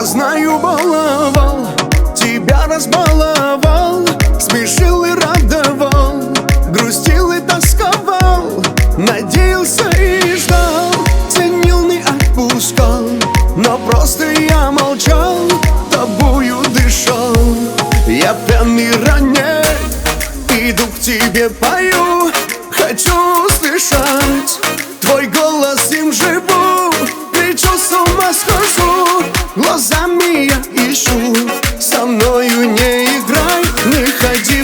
знаю, баловал, тебя разбаловал, смешил и радовал, грустил и тосковал, надеялся и ждал, ценил не отпускал, но просто я молчал, тобою дышал. Я пьяный ранее, иду к тебе, пою, хочу услышать твой голос, им живу, кричу, с ума схожу, глазами я ищу, со мною не играй, не ходи.